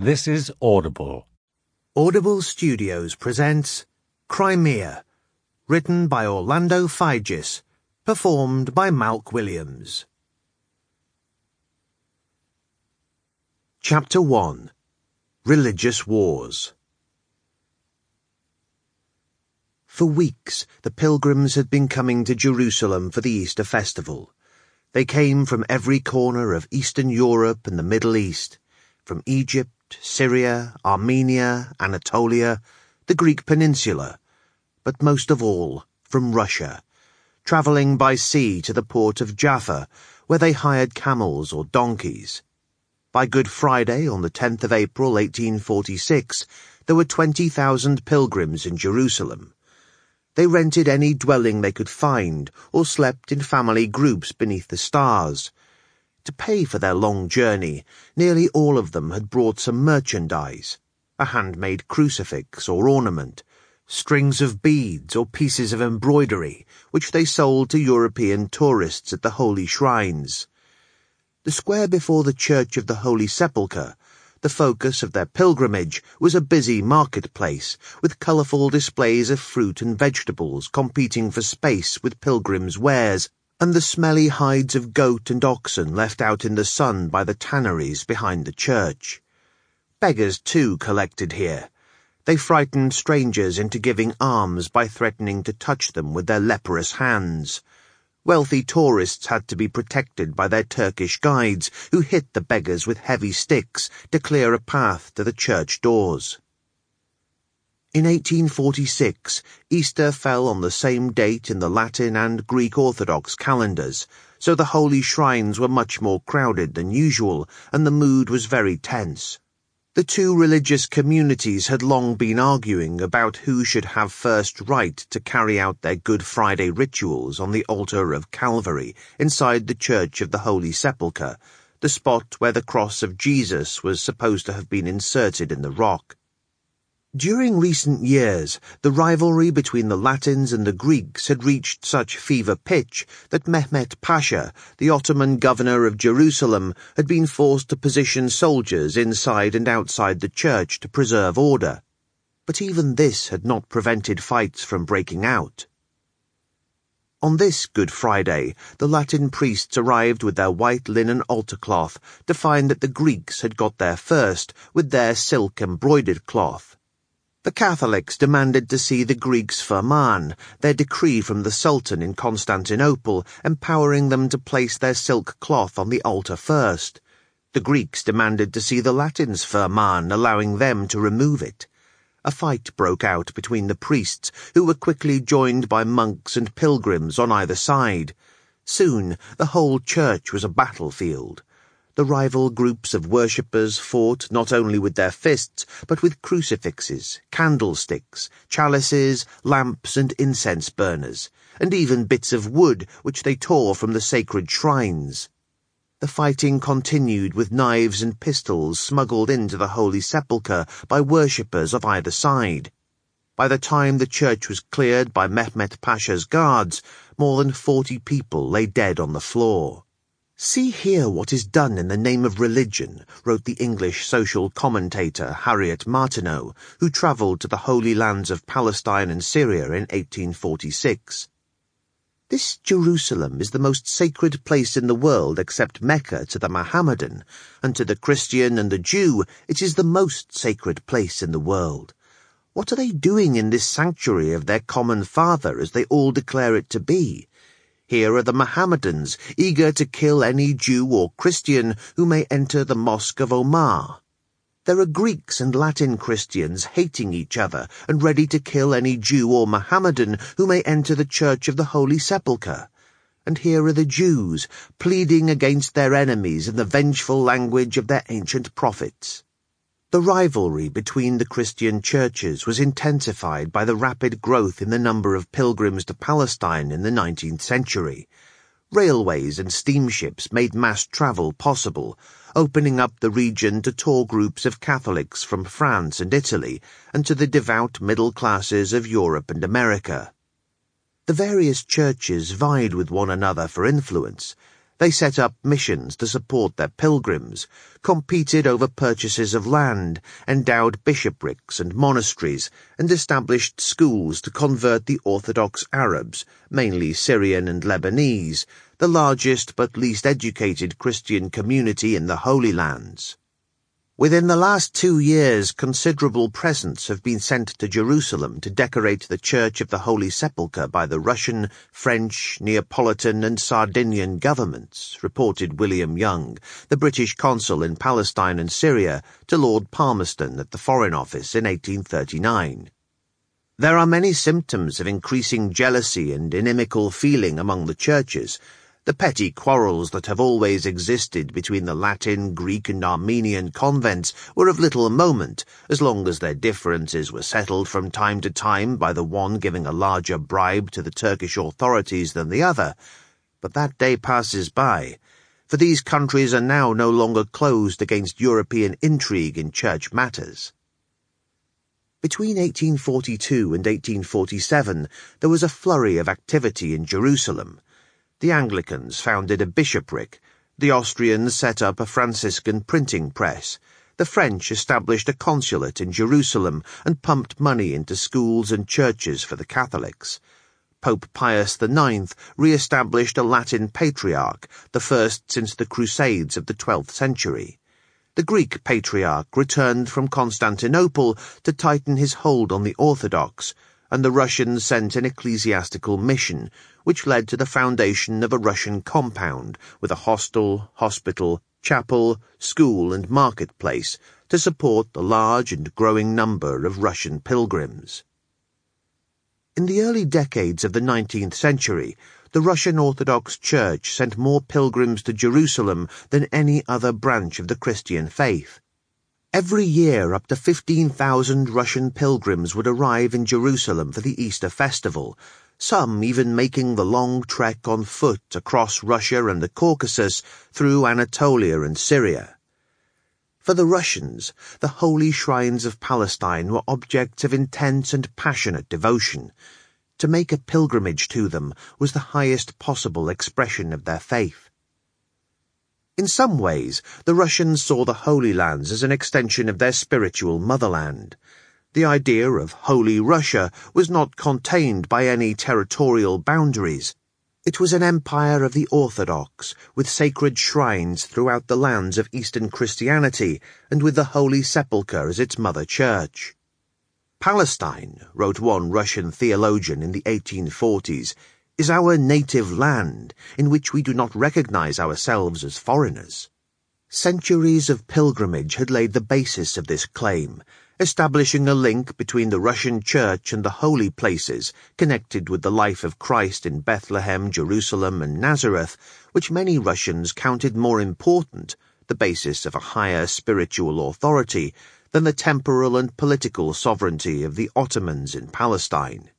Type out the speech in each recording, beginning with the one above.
This is Audible. Audible Studios presents Crimea, written by Orlando Figes, performed by Malk Williams. Chapter 1. Religious Wars. For weeks, the pilgrims had been coming to Jerusalem for the Easter festival. They came from every corner of Eastern Europe and the Middle East, from Egypt, Syria, Armenia, Anatolia, the Greek peninsula, but most of all from Russia, travelling by sea to the port of Jaffa, where they hired camels or donkeys. By Good Friday, on the 10th of April 1846, there were 20,000 pilgrims in Jerusalem. They rented any dwelling they could find, or slept in family groups beneath the stars. To pay for their long journey, nearly all of them had brought some merchandise, a handmade crucifix or ornament, strings of beads or pieces of embroidery, which they sold to European tourists at the holy shrines. The square before the Church of the Holy Sepulchre, the focus of their pilgrimage, was a busy marketplace, with colourful displays of fruit and vegetables competing for space with pilgrims' wares, and the smelly hides of goat and oxen left out in the sun by the tanneries behind the church. Beggars, too, collected here. They frightened strangers into giving alms by threatening to touch them with their leprous hands. Wealthy tourists had to be protected by their Turkish guides, who hit the beggars with heavy sticks to clear a path to the church doors. In 1846, Easter fell on the same date in the Latin and Greek Orthodox calendars, so the holy shrines were much more crowded than usual, and the mood was very tense. The two religious communities had long been arguing about who should have first right to carry out their Good Friday rituals on the altar of Calvary inside the Church of the Holy Sepulchre, the spot where the cross of Jesus was supposed to have been inserted in the rock. During recent years, the rivalry between the Latins and the Greeks had reached such fever pitch that Mehmet Pasha, the Ottoman governor of Jerusalem, had been forced to position soldiers inside and outside the church to preserve order. But even this had not prevented fights from breaking out. On this Good Friday, the Latin priests arrived with their white linen altar cloth to find that the Greeks had got there first with their silk-embroidered cloth. The Catholics demanded to see the Greeks' firman, their decree from the Sultan in Constantinople, empowering them to place their silk cloth on the altar first. The Greeks demanded to see the Latins' firman, allowing them to remove it. A fight broke out between the priests, who were quickly joined by monks and pilgrims on either side. Soon, the whole church was a battlefield. The rival groups of worshippers fought not only with their fists, but with crucifixes, candlesticks, chalices, lamps and incense burners, and even bits of wood which they tore from the sacred shrines. The fighting continued with knives and pistols smuggled into the Holy Sepulchre by worshippers of either side. By the time the church was cleared by Mehmet Pasha's guards, more than 40 people lay dead on the floor. "See here what is done in the name of religion," wrote the English social commentator Harriet Martineau, who travelled to the Holy Lands of Palestine and Syria in 1846. "This Jerusalem is the most sacred place in the world except Mecca to the Mohammedan, and to the Christian and the Jew it is the most sacred place in the world. What are they doing in this sanctuary of their common Father, as they all declare it to be? Here are the Mohammedans, eager to kill any Jew or Christian who may enter the Mosque of Omar. There are Greeks and Latin Christians hating each other and ready to kill any Jew or Mohammedan who may enter the Church of the Holy Sepulchre. And here are the Jews, pleading against their enemies in the vengeful language of their ancient prophets." The rivalry between the Christian churches was intensified by the rapid growth in the number of pilgrims to Palestine in the 19th century. Railways and steamships made mass travel possible, opening up the region to tour groups of Catholics from France and Italy, and to the devout middle classes of Europe and America. The various churches vied with one another for influence. They set up missions to support their pilgrims, competed over purchases of land, endowed bishoprics and monasteries, and established schools to convert the Orthodox Arabs, mainly Syrian and Lebanese, the largest but least educated Christian community in the Holy Lands. Within the last 2 years, considerable presents have been sent to Jerusalem to decorate the Church of the Holy Sepulchre by the Russian, French, Neapolitan and Sardinian governments, reported William Young, the British consul in Palestine and Syria, to Lord Palmerston at the Foreign Office in 1839. There are many symptoms of increasing jealousy and inimical feeling among the churches. The petty quarrels that have always existed between the Latin, Greek and Armenian convents were of little moment, as long as their differences were settled from time to time by the one giving a larger bribe to the Turkish authorities than the other. But that day passes by, for these countries are now no longer closed against European intrigue in church matters. Between 1842 and 1847, there was a flurry of activity in Jerusalem. The Anglicans founded a bishopric, the Austrians set up a Franciscan printing press, the French established a consulate in Jerusalem and pumped money into schools and churches for the Catholics. Pope Pius IX re-established a Latin patriarch, the first since the Crusades of the 12th century. The Greek patriarch returned from Constantinople to tighten his hold on the Orthodox, and the Russians sent an ecclesiastical mission, which led to the foundation of a Russian compound with a hostel, hospital, chapel, school and marketplace to support the large and growing number of Russian pilgrims. In the early decades of the 19th century, the Russian Orthodox Church sent more pilgrims to Jerusalem than any other branch of the Christian faith. Every year up to 15,000 Russian pilgrims would arrive in Jerusalem for the Easter festival, some even making the long trek on foot across Russia and the Caucasus through Anatolia and Syria. For the Russians, the holy shrines of Palestine were objects of intense and passionate devotion. To make a pilgrimage to them was the highest possible expression of their faith. In some ways, the Russians saw the Holy Lands as an extension of their spiritual motherland. The idea of Holy Russia was not contained by any territorial boundaries. It was an empire of the Orthodox, with sacred shrines throughout the lands of Eastern Christianity, and with the Holy Sepulchre as its mother church. Palestine, wrote one Russian theologian in the 1840s, is our native land, in which we do not recognize ourselves as foreigners. Centuries of pilgrimage had laid the basis of this claim, establishing a link between the Russian Church and the holy places connected with the life of Christ in Bethlehem, Jerusalem, and Nazareth, which many Russians counted more important, the basis of a higher spiritual authority, than the temporal and political sovereignty of the Ottomans in Palestine.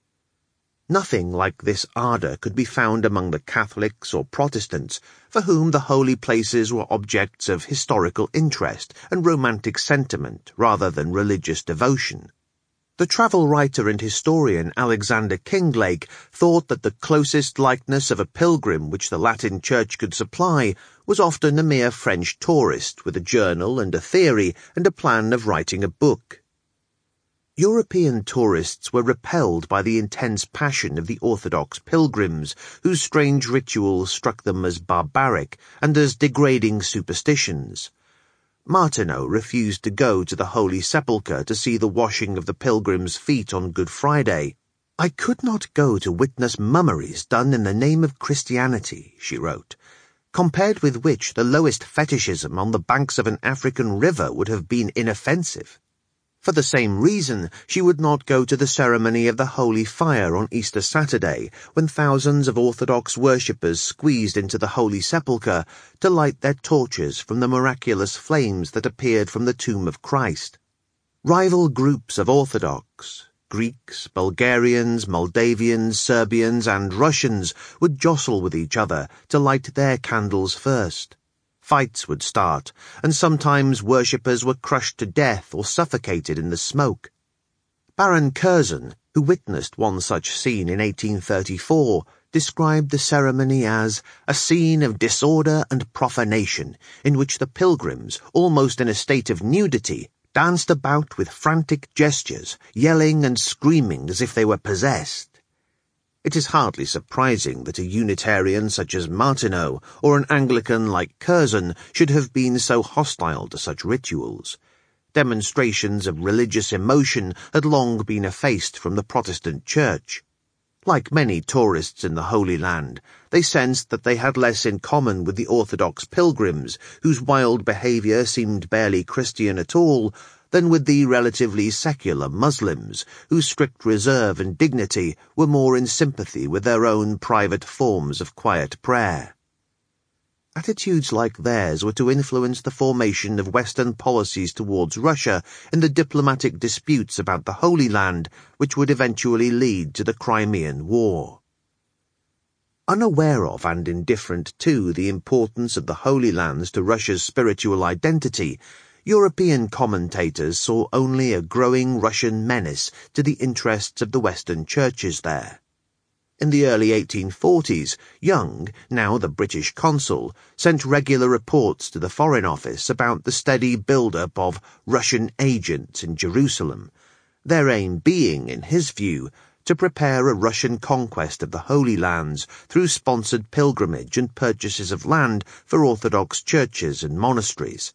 Nothing like this ardour could be found among the Catholics or Protestants, for whom the holy places were objects of historical interest and romantic sentiment rather than religious devotion. The travel writer and historian Alexander Kinglake thought that the closest likeness of a pilgrim which the Latin Church could supply was often a mere French tourist with a journal and a theory and a plan of writing a book. European tourists were repelled by the intense passion of the Orthodox pilgrims, whose strange rituals struck them as barbaric and as degrading superstitions. Martineau refused to go to the Holy Sepulchre to see the washing of the pilgrims' feet on Good Friday. "I could not go to witness mummeries done in the name of Christianity," she wrote, compared with which the lowest fetishism on the banks of an African river would have been inoffensive. For the same reason, she would not go to the ceremony of the Holy Fire on Easter Saturday, when thousands of Orthodox worshippers squeezed into the Holy Sepulchre to light their torches from the miraculous flames that appeared from the tomb of Christ. Rival groups of Orthodox, Greeks, Bulgarians, Moldavians, Serbians, and Russians would jostle with each other to light their candles first. Fights would start, and sometimes worshippers were crushed to death or suffocated in the smoke. Baron Curzon, who witnessed one such scene in 1834, described the ceremony as a scene of disorder and profanation in which the pilgrims, almost in a state of nudity, danced about with frantic gestures, yelling and screaming as if they were possessed. It is hardly surprising that a Unitarian such as Martineau or an Anglican like Curzon should have been so hostile to such rituals. Demonstrations of religious emotion had long been effaced from the Protestant Church. Like many tourists in the Holy Land, they sensed that they had less in common with the Orthodox pilgrims, whose wild behaviour seemed barely Christian at all, than with the relatively secular Muslims, whose strict reserve and dignity were more in sympathy with their own private forms of quiet prayer. Attitudes like theirs were to influence the formation of Western policies towards Russia in the diplomatic disputes about the Holy Land, which would eventually lead to the Crimean War. Unaware of and indifferent to the importance of the Holy Lands to Russia's spiritual identity, European commentators saw only a growing Russian menace to the interests of the Western churches there. In the early 1840s, Young, now the British consul, sent regular reports to the Foreign Office about the steady build-up of Russian agents in Jerusalem, their aim being, in his view, to prepare a Russian conquest of the Holy Lands through sponsored pilgrimage and purchases of land for Orthodox churches and monasteries.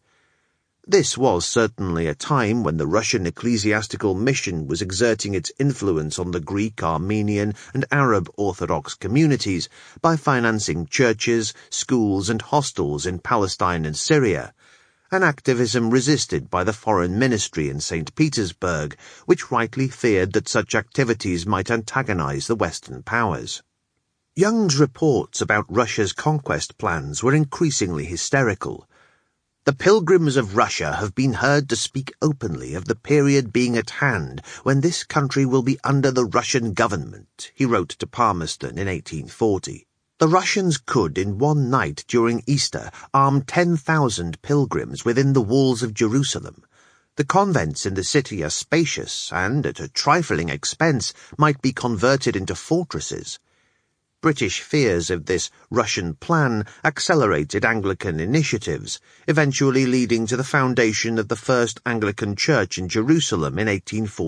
This was certainly a time when the Russian ecclesiastical mission was exerting its influence on the Greek, Armenian, and Arab Orthodox communities by financing churches, schools, and hostels in Palestine and Syria, an activism resisted by the Foreign Ministry in St. Petersburg, which rightly feared that such activities might antagonize the Western powers. Young's reports about Russia's conquest plans were increasingly hysterical. The pilgrims of Russia have been heard to speak openly of the period being at hand when this country will be under the Russian government, he wrote to Palmerston in 1840. The Russians could, in one night during Easter, arm 10,000 pilgrims within the walls of Jerusalem. The convents in the city are spacious and, at a trifling expense, might be converted into fortresses. British fears of this Russian plan accelerated Anglican initiatives, eventually leading to the foundation of the first Anglican church in Jerusalem in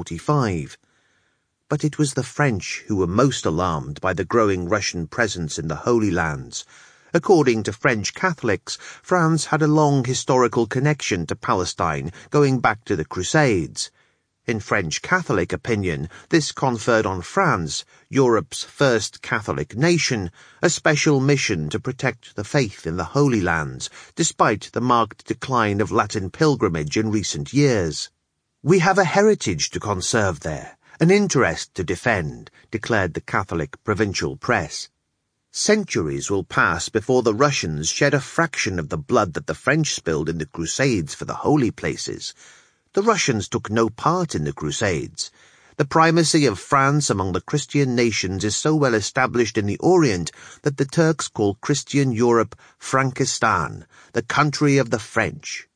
1845. But it was the French who were most alarmed by the growing Russian presence in the Holy Lands. According to French Catholics, France had a long historical connection to Palestine going back to the Crusades. In French Catholic opinion, this conferred on France, Europe's first Catholic nation, a special mission to protect the faith in the Holy Lands, despite the marked decline of Latin pilgrimage in recent years. "We have a heritage to conserve there, an interest to defend," declared the Catholic provincial press. "Centuries will pass before the Russians shed a fraction of the blood that the French spilled in the Crusades for the holy places. The Russians took no part in the Crusades. The primacy of France among the Christian nations is so well established in the Orient that the Turks call Christian Europe Frankistan, the country of the French."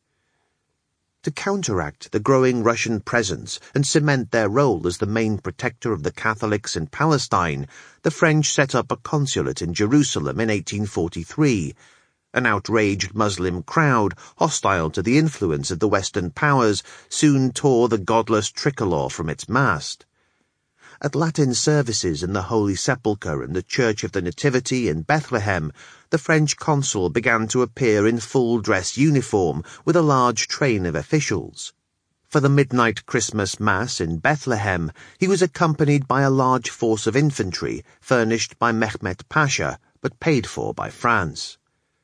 To counteract the growing Russian presence and cement their role as the main protector of the Catholics in Palestine, the French set up a consulate in Jerusalem in 1843. An outraged Muslim crowd, hostile to the influence of the Western powers, soon tore the godless tricolour from its mast. At Latin services in the Holy Sepulchre and the Church of the Nativity in Bethlehem, the French consul began to appear in full-dress uniform with a large train of officials. For the midnight Christmas Mass in Bethlehem, he was accompanied by a large force of infantry, furnished by Mehmet Pasha, but paid for by France.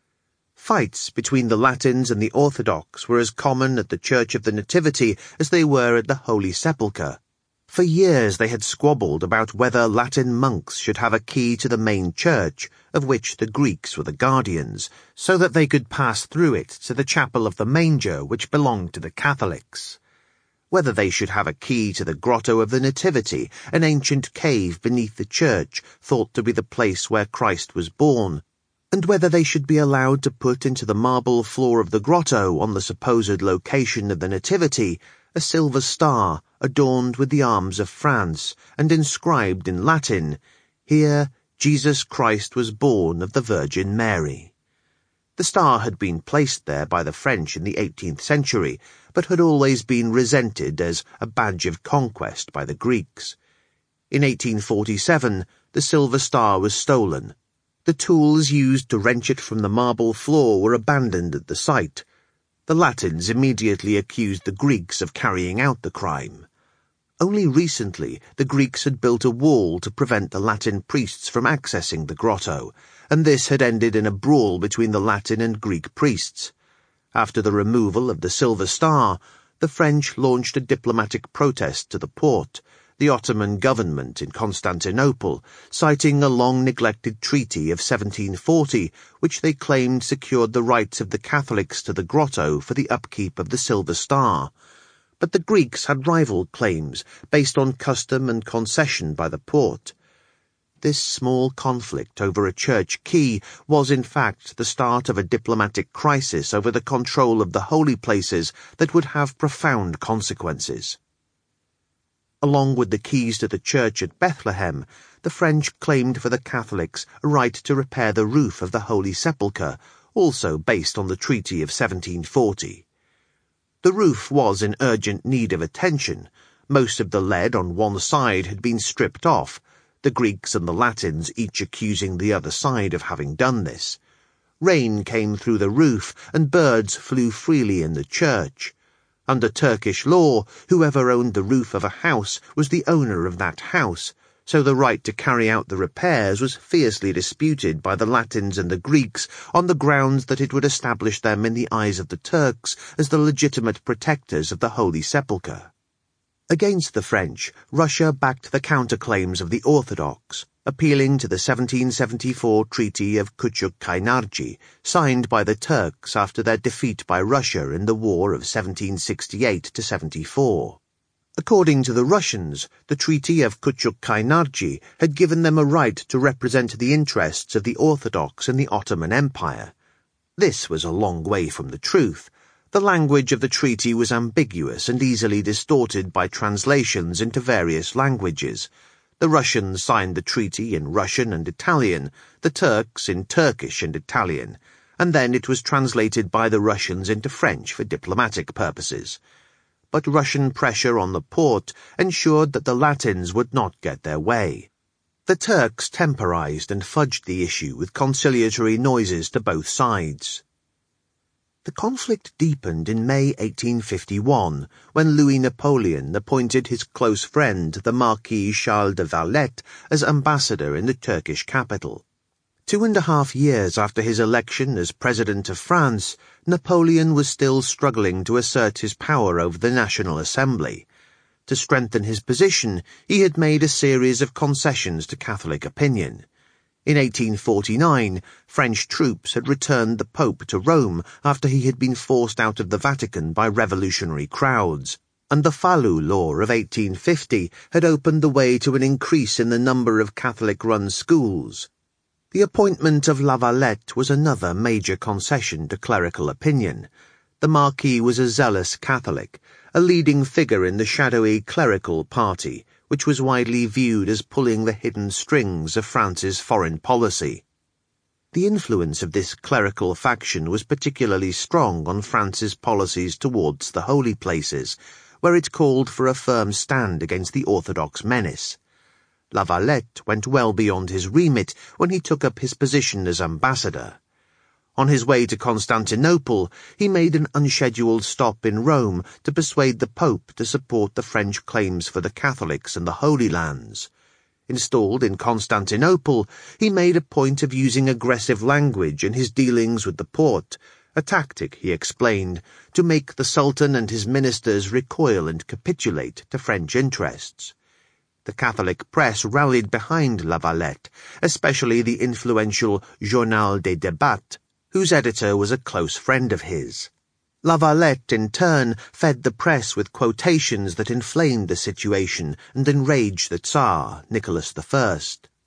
Fights between the Latins and the Orthodox were as common at the Church of the Nativity as they were at the Holy Sepulchre. For years they had squabbled about whether Latin monks should have a key to the main church, of which the Greeks were the guardians, so that they could pass through it to the chapel of the manger, which belonged to the Catholics. Whether they should have a key to the Grotto of the Nativity, an ancient cave beneath the church, thought to be the place where Christ was born, and whether they should be allowed to put into the marble floor of the grotto, on the supposed location of the Nativity, a silver star adorned with the arms of France and inscribed in Latin, "Here Jesus Christ was born of the Virgin Mary. The star had been placed there by the French in the 18th century, but had always been resented as a badge of conquest by the Greeks. In 1847, the silver star was stolen. The tools used to wrench it from the marble floor were abandoned at the site. The Latins immediately accused the Greeks of carrying out the crime. Only recently, the Greeks had built a wall to prevent the Latin priests from accessing the grotto, and this had ended in a brawl between the Latin and Greek priests. After the removal of the silver star, the French launched a diplomatic protest to the Porte, the Ottoman government in Constantinople, citing a long-neglected treaty of 1740, which they claimed secured the rights of the Catholics to the grotto for the upkeep of the silver star. But the Greeks had rival claims based on custom and concession by the Porte. This small conflict over a church key was in fact the start of a diplomatic crisis over the control of the holy places that would have profound consequences. Along with the keys to the church at Bethlehem, the French claimed for the Catholics a right to repair the roof of the Holy Sepulchre, also based on the Treaty of 1740. The roof was in urgent need of attention. Most of the lead on one side had been stripped off, the Greeks and the Latins each accusing the other side of having done this. Rain came through the roof, and birds flew freely in the church. Under Turkish law, whoever owned the roof of a house was the owner of that house, so the right to carry out the repairs was fiercely disputed by the Latins and the Greeks on the grounds that it would establish them in the eyes of the Turks as the legitimate protectors of the Holy Sepulchre. Against the French, Russia backed the counterclaims of the Orthodox, appealing to the 1774 Treaty of Küçük-Kaynarca, signed by the Turks after their defeat by Russia in the War of 1768-74. According to the Russians, the Treaty of Küçük-Kaynarca had given them a right to represent the interests of the Orthodox in the Ottoman Empire. This was a long way from the truth. The language of the treaty was ambiguous and easily distorted by translations into various languages. The Russians signed the treaty in Russian and Italian, the Turks in Turkish and Italian, and then it was translated by the Russians into French for diplomatic purposes. But Russian pressure on the Porte ensured that the Latins would not get their way. The Turks temporized and fudged the issue with conciliatory noises to both sides. The conflict deepened in May 1851, when Louis Napoleon appointed his close friend, the Marquis Charles de Valette, as ambassador in the Turkish capital. 2.5 years after his election as President of France, Napoleon was still struggling to assert his power over the National Assembly. To strengthen his position, he had made a series of concessions to Catholic opinion. In 1849, French troops had returned the Pope to Rome after he had been forced out of the Vatican by revolutionary crowds, and the Falloux Law of 1850 had opened the way to an increase in the number of Catholic-run schools. The appointment of La Valette was another major concession to clerical opinion. The Marquis was a zealous Catholic, a leading figure in the shadowy clerical party, which was widely viewed as pulling the hidden strings of France's foreign policy. The influence of this clerical faction was particularly strong on France's policies towards the holy places, where it called for a firm stand against the Orthodox menace. La Valette went well beyond his remit when he took up his position as ambassador. On his way to Constantinople, he made an unscheduled stop in Rome to persuade the Pope to support the French claims for the Catholics in the Holy Lands. Installed in Constantinople, he made a point of using aggressive language in his dealings with the Porte, a tactic, he explained, to make the Sultan and his ministers recoil and capitulate to French interests. The Catholic press rallied behind La Valette, especially the influential Journal des Débats, whose editor was a close friend of his. La Valette, in turn, fed the press with quotations that inflamed the situation and enraged the Tsar, Nicholas I.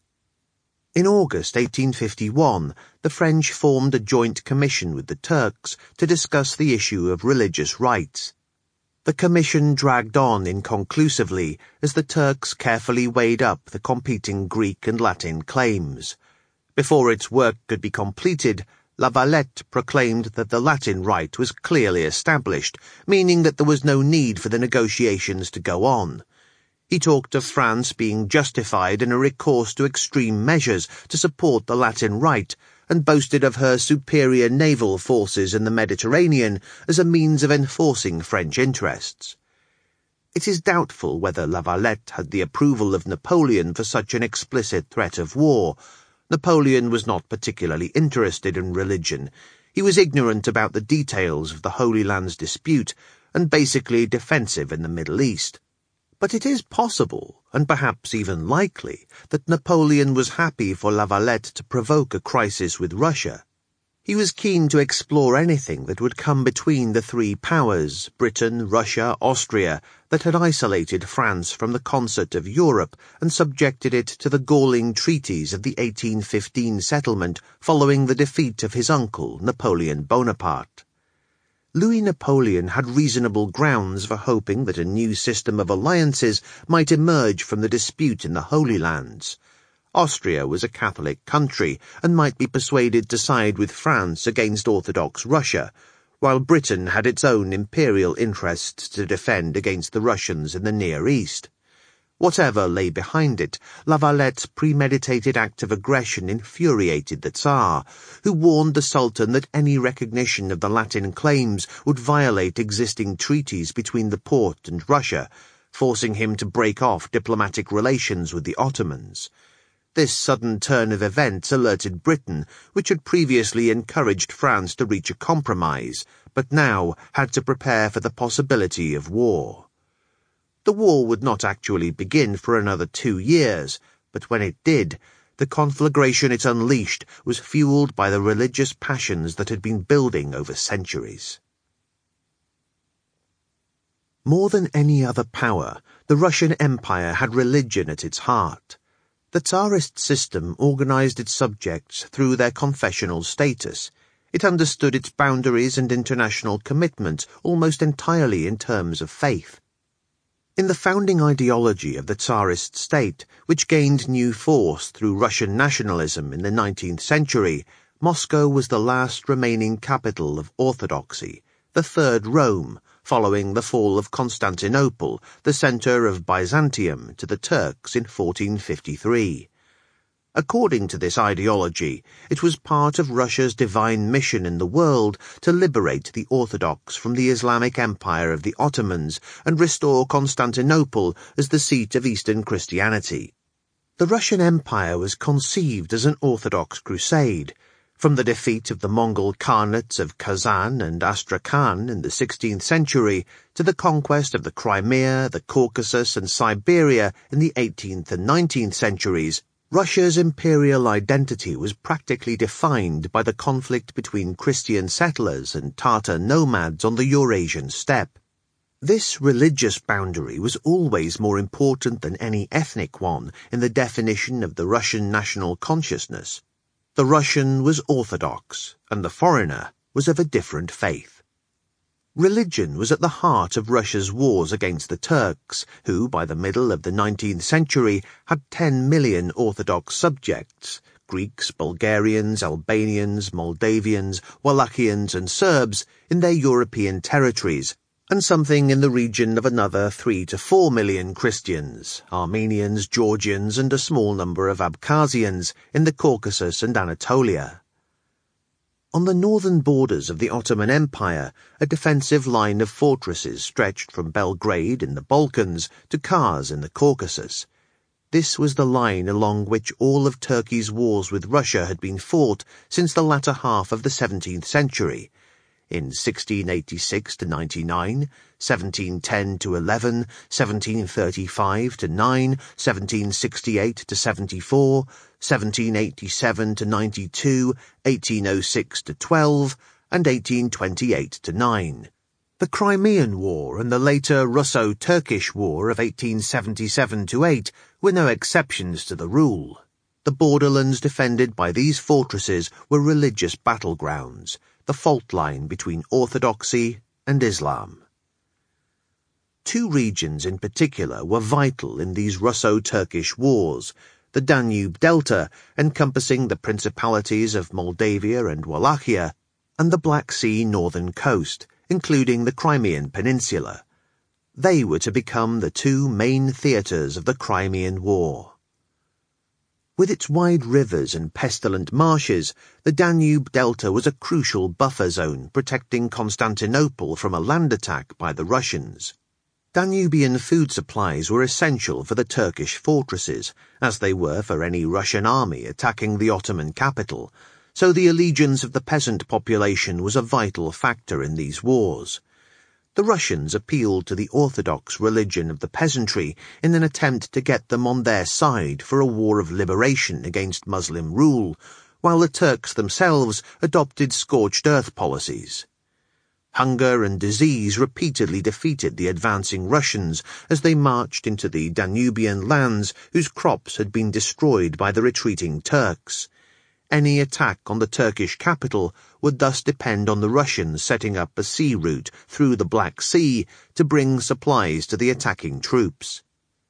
In August 1851, the French formed a joint commission with the Turks to discuss the issue of religious rights. The commission dragged on inconclusively as the Turks carefully weighed up the competing Greek and Latin claims. Before its work could be completed, La Valette proclaimed that the Latin right was clearly established, meaning that there was no need for the negotiations to go on. He talked of France being justified in a recourse to extreme measures to support the Latin right, and boasted of her superior naval forces in the Mediterranean as a means of enforcing French interests. It is doubtful whether La Valette had the approval of Napoleon for such an explicit threat of war. Napoleon was not particularly interested in religion. He was ignorant about the details of the Holy Lands dispute, and basically defensive in the Middle East. But it is possible, and perhaps even likely, that Napoleon was happy for La Valette to provoke a crisis with Russia. He was keen to explore anything that would come between the three powers, Britain, Russia, Austria, that had isolated France from the concert of Europe and subjected it to the galling treaties of the 1815 settlement following the defeat of his uncle, Napoleon Bonaparte. Louis Napoleon had reasonable grounds for hoping that a new system of alliances might emerge from the dispute in the Holy Lands. Austria was a Catholic country and might be persuaded to side with France against Orthodox Russia, while Britain had its own imperial interests to defend against the Russians in the Near East. Whatever lay behind it, La Valette's premeditated act of aggression infuriated the Tsar, who warned the Sultan that any recognition of the Latin claims would violate existing treaties between the Porte and Russia, forcing him to break off diplomatic relations with the Ottomans. This sudden turn of events alerted Britain, which had previously encouraged France to reach a compromise, but now had to prepare for the possibility of war. The war would not actually begin for another 2 years, but when it did, the conflagration it unleashed was fueled by the religious passions that had been building over centuries. More than any other power, the Russian Empire had religion at its heart. The Tsarist system organized its subjects through their confessional status. It understood its boundaries and international commitments almost entirely in terms of faith. In the founding ideology of the Tsarist state, which gained new force through Russian nationalism in the 19th century, Moscow was the last remaining capital of orthodoxy, the third Rome, following the fall of Constantinople, the center of Byzantium, to the Turks in 1453. According to this ideology, it was part of Russia's divine mission in the world to liberate the Orthodox from the Islamic Empire of the Ottomans and restore Constantinople as the seat of Eastern Christianity. The Russian Empire was conceived as an Orthodox crusade. From the defeat of the Mongol Khanates of Kazan and Astrakhan in the 16th century to the conquest of the Crimea, the Caucasus, and Siberia in the 18th and 19th centuries, Russia's imperial identity was practically defined by the conflict between Christian settlers and Tatar nomads on the Eurasian steppe. This religious boundary was always more important than any ethnic one in the definition of the Russian national consciousness. The Russian was orthodox, and the foreigner was of a different faith. Religion was at the heart of Russia's wars against the Turks, who, by the middle of the 19th century, had 10 million Orthodox subjects, Greeks, Bulgarians, Albanians, Moldavians, Wallachians, and Serbs, in their European territories, and something in the region of another 3 to 4 million Christians, Armenians, Georgians, and a small number of Abkhazians in the Caucasus and Anatolia. On the northern borders of the Ottoman Empire, a defensive line of fortresses stretched from Belgrade in the Balkans to Kars in the Caucasus. This was the line along which all of Turkey's wars with Russia had been fought since the latter half of the 17th century. In 1686-99, 1710-11, 1735-9, 1768-74, 1787-92, 1806-12, and 1828-9. The Crimean War and the later Russo-Turkish War of 1877-8 were no exceptions to the rule. The borderlands defended by these fortresses were religious battlegrounds, the fault line between orthodoxy and Islam. Two regions in particular were vital in these Russo-Turkish wars: the Danube Delta, encompassing the principalities of Moldavia and Wallachia, and the Black Sea northern coast, including the Crimean Peninsula. They were to become the two main theatres of the Crimean War. With its wide rivers and pestilent marshes, the Danube Delta was a crucial buffer zone protecting Constantinople from a land attack by the Russians. Danubian food supplies were essential for the Turkish fortresses, as they were for any Russian army attacking the Ottoman capital, so the allegiance of the peasant population was a vital factor in these wars. The Russians appealed to the Orthodox religion of the peasantry in an attempt to get them on their side for a war of liberation against Muslim rule, while the Turks themselves adopted scorched earth policies. Hunger and disease repeatedly defeated the advancing Russians as they marched into the Danubian lands whose crops had been destroyed by the retreating Turks. Any attack on the Turkish capital would thus depend on the Russians setting up a sea route through the Black Sea to bring supplies to the attacking troops.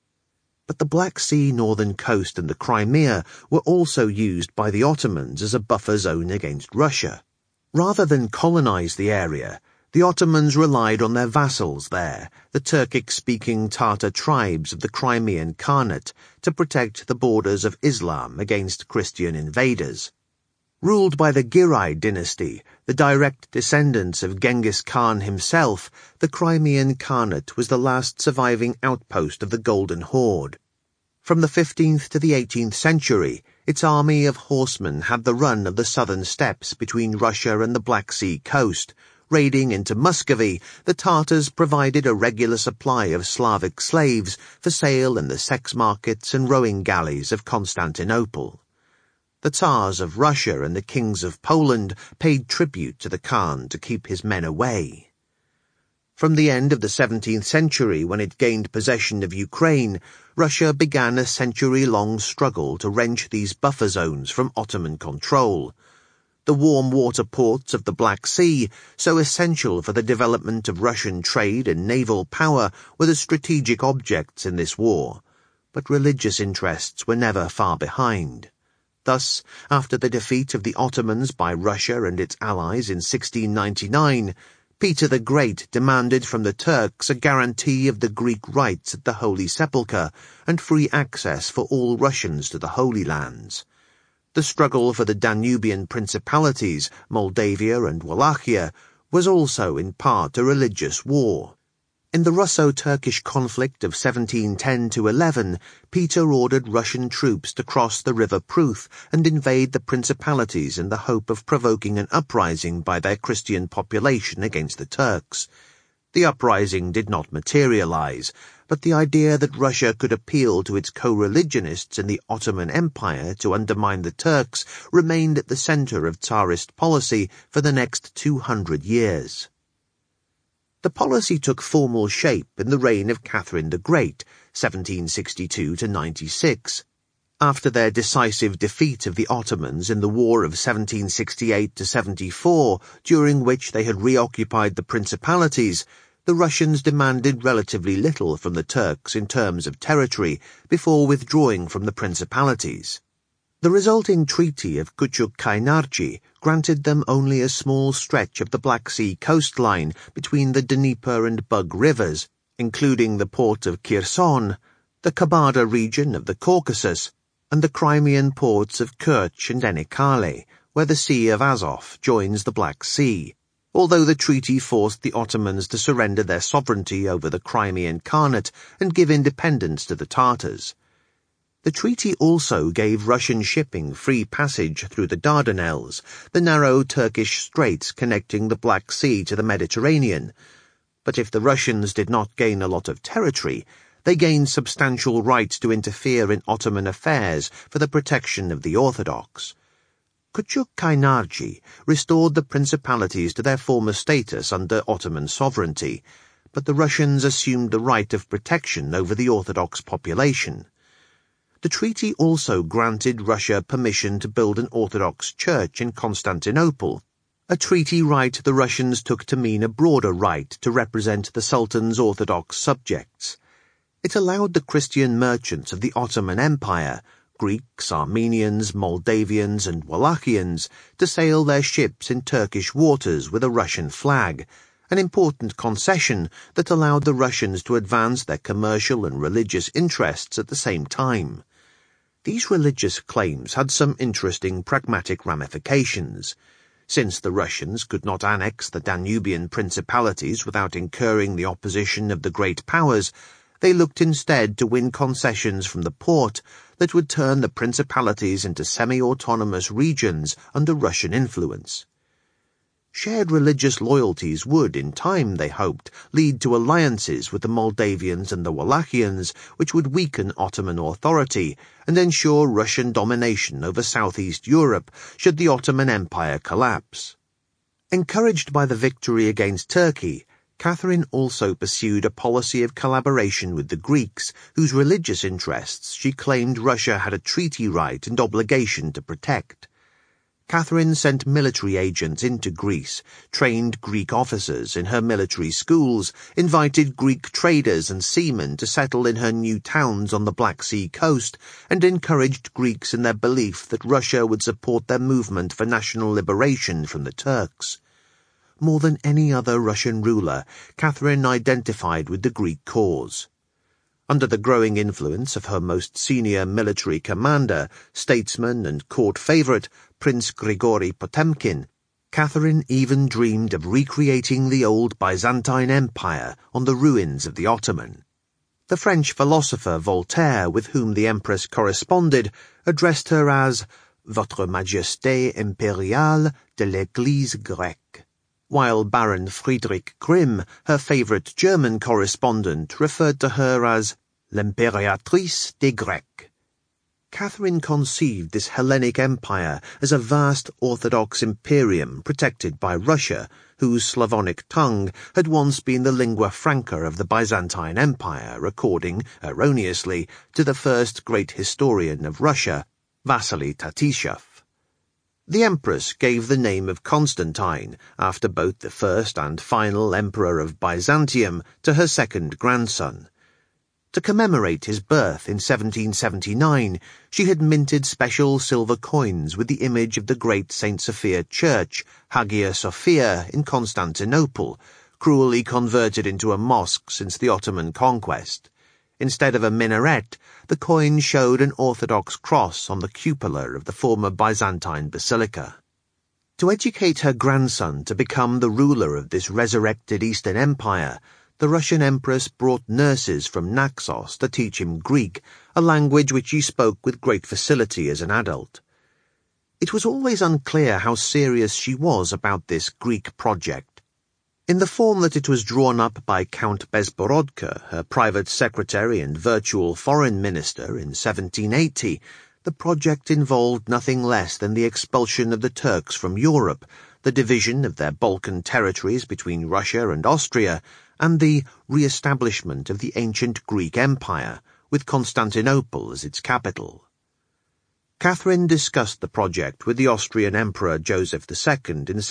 But the Black Sea northern coast and the Crimea were also used by the Ottomans as a buffer zone against Russia. Rather than colonize the area, the Ottomans relied on their vassals there, the Turkic-speaking Tatar tribes of the Crimean Khanate, to protect the borders of Islam against Christian invaders. Ruled by the Giray dynasty, the direct descendants of Genghis Khan himself, the Crimean Khanate was the last surviving outpost of the Golden Horde. From the 15th to the 18th century, its army of horsemen had the run of the southern steppes between Russia and the Black Sea coast. Raiding into Muscovy, the Tartars provided a regular supply of Slavic slaves for sale in the sex markets and rowing galleys of Constantinople. The Tsars of Russia and the kings of Poland paid tribute to the Khan to keep his men away. From the end of the 17th century, when it gained possession of Ukraine, Russia began a century-long struggle to wrench these buffer zones from Ottoman control. The warm water ports of the Black Sea, so essential for the development of Russian trade and naval power, were the strategic objects in this war, but religious interests were never far behind. Thus, after the defeat of the Ottomans by Russia and its allies in 1699, Peter the Great demanded from the Turks a guarantee of the Greek rights at the Holy Sepulchre and free access for all Russians to the Holy Lands. The struggle for the Danubian principalities, Moldavia and Wallachia, was also in part a religious war. In the Russo-Turkish conflict of 1710-11, Peter ordered Russian troops to cross the River Pruth and invade the principalities in the hope of provoking an uprising by their Christian population against the Turks. The uprising did not materialize, but the idea that Russia could appeal to its co-religionists in the Ottoman Empire to undermine the Turks remained at the center of Tsarist policy for the next 200 years. The policy took formal shape in the reign of Catherine the Great, 1762-96. After their decisive defeat of the Ottomans in the War of 1768-74, during which they had reoccupied the principalities, the Russians demanded relatively little from the Turks in terms of territory before withdrawing from the principalities. The resulting treaty of Küçük-Kaynarca granted them only a small stretch of the Black Sea coastline between the Dnieper and Bug rivers, including the port of Kherson, the Kabada region of the Caucasus, and the Crimean ports of Kerch and Enikkale, where the Sea of Azov joins the Black Sea, although the treaty forced the Ottomans to surrender their sovereignty over the Crimean Khanate and give independence to the Tartars. The treaty also gave Russian shipping free passage through the Dardanelles, the narrow Turkish straits connecting the Black Sea to the Mediterranean. But if the Russians did not gain a lot of territory, they gained substantial rights to interfere in Ottoman affairs for the protection of the Orthodox. Küçük-Kaynarca restored the principalities to their former status under Ottoman sovereignty, but the Russians assumed the right of protection over the Orthodox population. The treaty also granted Russia permission to build an Orthodox church in Constantinople, A treaty right the Russians took to mean a broader right to represent the Sultan's Orthodox subjects. It allowed the Christian merchants of the Ottoman Empire, Greeks, Armenians, Moldavians, and Wallachians, to sail their ships in Turkish waters with a Russian flag, an important concession that allowed the Russians to advance their commercial and religious interests at the same time. These religious claims had some interesting pragmatic ramifications. Since the Russians could not annex the Danubian principalities without incurring the opposition of the great powers, they looked instead to win concessions from the Porte that would turn the principalities into semi-autonomous regions under Russian influence. Shared religious loyalties would, in time, they hoped, lead to alliances with the Moldavians and the Wallachians, which would weaken Ottoman authority and ensure Russian domination over Southeast Europe should the Ottoman Empire collapse. Encouraged by the victory against Turkey, Catherine also pursued a policy of collaboration with the Greeks, whose religious interests she claimed Russia had a treaty right and obligation to protect. Catherine sent military agents into Greece, trained Greek officers in her military schools, invited Greek traders and seamen to settle in her new towns on the Black Sea coast, and encouraged Greeks in their belief that Russia would support their movement for national liberation from the Turks. More than any other Russian ruler, Catherine identified with the Greek cause. Under the growing influence of her most senior military commander, statesman and court favourite, Prince Grigory Potemkin, Catherine even dreamed of recreating the old Byzantine Empire on the ruins of the Ottoman. The French philosopher Voltaire, with whom the Empress corresponded, addressed her as Votre Majesté Impériale de l'Église grecque, while Baron Friedrich Grimm, her favourite German correspondent, referred to her as l'Impératrice des Grecs. Catherine conceived this Hellenic empire as a vast Orthodox imperium protected by Russia, whose Slavonic tongue had once been the lingua franca of the Byzantine Empire, according, erroneously, to the first great historian of Russia, Vasily Tatishev. The Empress gave the name of Constantine, after both the first and final Emperor of Byzantium, to her second grandson. To commemorate his birth in 1779, she had minted special silver coins with the image of the great St. Sophia Church, Hagia Sophia, in Constantinople, cruelly converted into a mosque since the Ottoman conquest. Instead of a minaret, the coin showed an Orthodox cross on the cupola of the former Byzantine basilica. To educate her grandson to become the ruler of this resurrected Eastern Empire, the Russian Empress brought nurses from Naxos to teach him Greek, a language which he spoke with great facility as an adult. It was always unclear how serious she was about this Greek project. In the form that it was drawn up by Count Bezborodka, her private secretary and virtual foreign minister, in 1780, the project involved nothing less than the expulsion of the Turks from Europe, the division of their Balkan territories between Russia and Austria, and the re-establishment of the ancient Greek Empire, with Constantinople as its capital. Catherine discussed the project with the Austrian Emperor Joseph II in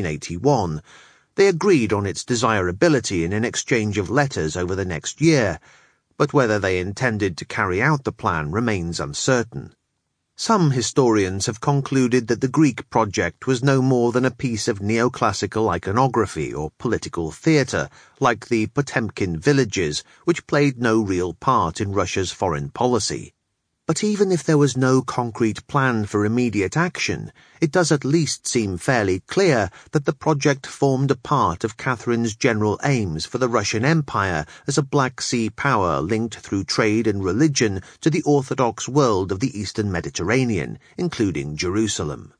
1781. They agreed on its desirability in an exchange of letters over the next year, but whether they intended to carry out the plan remains uncertain. Some historians have concluded that the Greek project was no more than a piece of neoclassical iconography or political theatre, like the Potemkin villages, which played no real part in Russia's foreign policy. But even if there was no concrete plan for immediate action, it does at least seem fairly clear that the project formed a part of Catherine's general aims for the Russian Empire as a Black Sea power linked through trade and religion to the Orthodox world of the Eastern Mediterranean, including Jerusalem.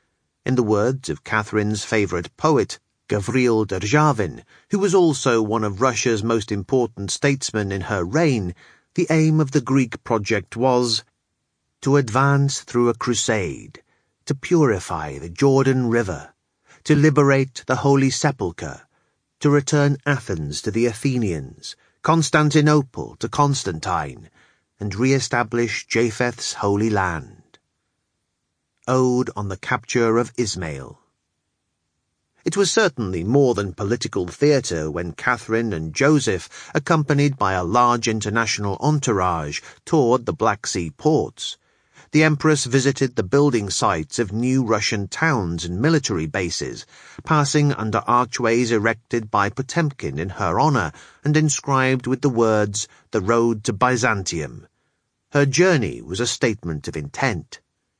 In the words of Catherine's favourite poet, Gavril Derzhavin, who was also one of Russia's most important statesmen in her reign, the aim of the Greek project was to advance through a crusade, to purify the Jordan River, to liberate the Holy Sepulchre, to return Athens to the Athenians, Constantinople to Constantine, and re-establish Japheth's Holy Land. Ode on the Capture of Ismail. It was certainly more than political theatre when Catherine and Joseph, accompanied by a large international entourage, toured the Black Sea ports. The Empress visited the building sites of new Russian towns and military bases, passing under archways erected by Potemkin in her honour and inscribed with the words, "The Road to Byzantium." Her journey was a statement of intent.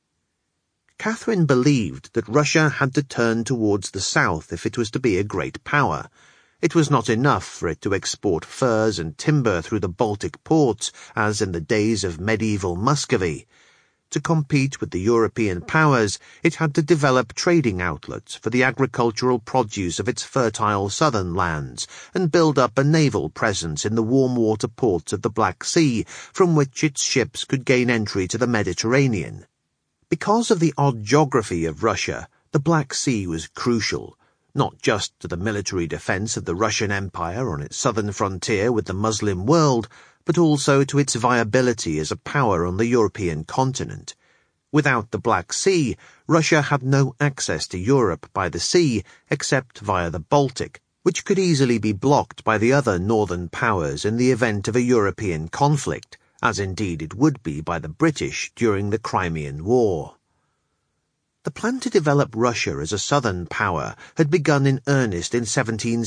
Catherine believed that Russia had to turn towards the south if it was to be a great power. It was not enough for it to export furs and timber through the Baltic ports, as in the days of medieval Muscovy. To compete with the European powers, it had to develop trading outlets for the agricultural produce of its fertile southern lands and build up a naval presence in the warm water ports of the Black Sea, from which its ships could gain entry to the Mediterranean. Because of the odd geography of Russia, the Black Sea was crucial, not just to the military defense of the Russian Empire on its southern frontier with the Muslim world, but also to its viability as a power on the European continent. Without the Black Sea, Russia had no access to Europe by the sea except via the Baltic, which could easily be blocked by the other northern powers in the event of a European conflict, as indeed it would be by the British during the Crimean War. The plan to develop Russia as a southern power had begun in earnest in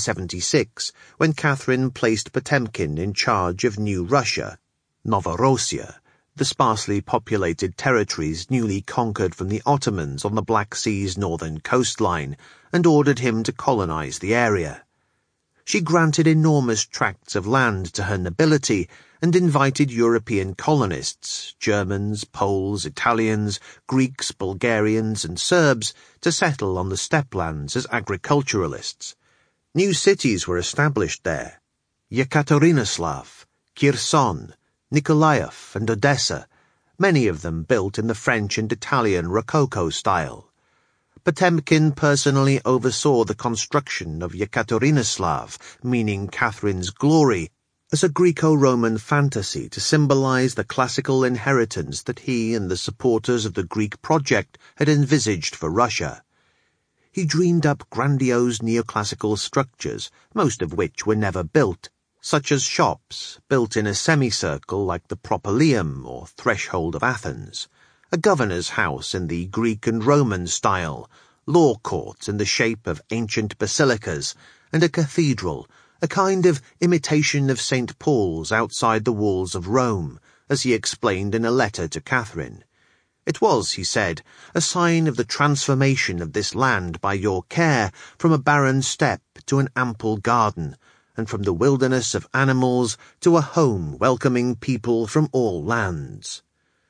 1776, when Catherine placed Potemkin in charge of New Russia, Novorossiya, the sparsely populated territories newly conquered from the Ottomans on the Black Sea's northern coastline, and ordered him to colonize the area. She granted enormous tracts of land to her nobility and invited European colonists, Germans, Poles, Italians, Greeks, Bulgarians, and Serbs, to settle on the steppelands as agriculturalists. New cities were established there: Yekaterinoslav, Kherson, Nikolaev, and Odessa, many of them built in the French and Italian Rococo style. Potemkin personally oversaw the construction of Yekaterinoslav, meaning Catherine's glory, as a Greco-Roman fantasy to symbolize the classical inheritance that he and the supporters of the Greek project had envisaged for Russia. He dreamed up grandiose neoclassical structures, most of which were never built, such as shops built in a semicircle like the Propylaeum or Threshold of Athens, a governor's house in the Greek and Roman style, law courts in the shape of ancient basilicas, and a cathedral, a kind of imitation of St. Paul's outside the walls of Rome, as he explained in a letter to Catherine. It was, he said, a sign of the transformation of this land by your care from a barren steppe to an ample garden, and from the wilderness of animals to a home welcoming people from all lands.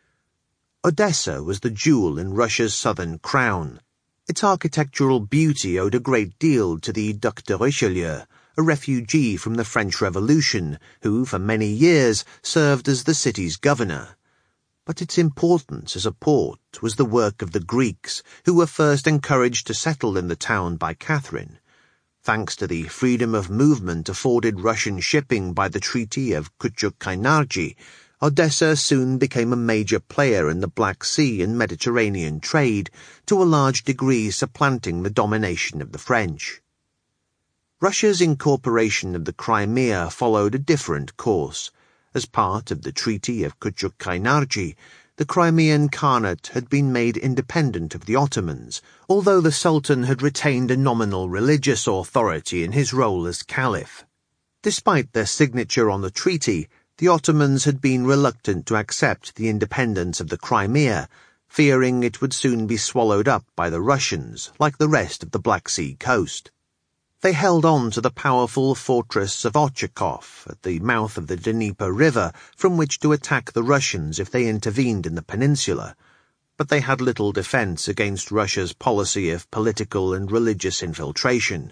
Odessa was the jewel in Russia's southern crown. Its architectural beauty owed a great deal to the Duc de Richelieu, a refugee from the French Revolution, who for many years served as the city's governor. But its importance as a port was the work of the Greeks, who were first encouraged to settle in the town by Catherine. Thanks to the freedom of movement afforded Russian shipping by the Treaty of Kuchuk-Kainarji, Odessa soon became a major player in the Black Sea and Mediterranean trade, to a large degree supplanting the domination of the French. Russia's incorporation of the Crimea followed a different course. As part of the Treaty of Kuchuk-Kainarji, the Crimean Khanate had been made independent of the Ottomans, although the Sultan had retained a nominal religious authority in his role as Caliph. Despite their signature on the treaty, the Ottomans had been reluctant to accept the independence of the Crimea, fearing it would soon be swallowed up by the Russians, like the rest of the Black Sea coast. They held on to the powerful fortress of Ochakov at the mouth of the Dnieper River, from which to attack the Russians if they intervened in the peninsula, but they had little defense against Russia's policy of political and religious infiltration.